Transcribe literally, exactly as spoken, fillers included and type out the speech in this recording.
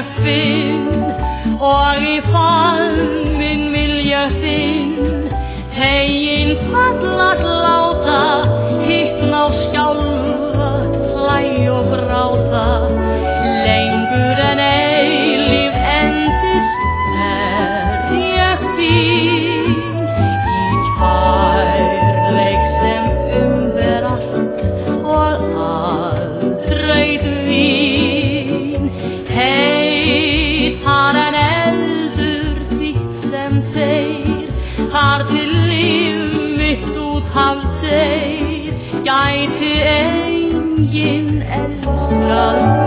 finn og í faðminn vil ég þinn hegin fallast láta hittna og skjálfa hlæja og gráta lengur en eilíf endist er ég þín í kærleik sem umber allt og aldrei dvín heitar en eldur þitt sem þeir þar til líf mitt út hafðir gæti enginn elskað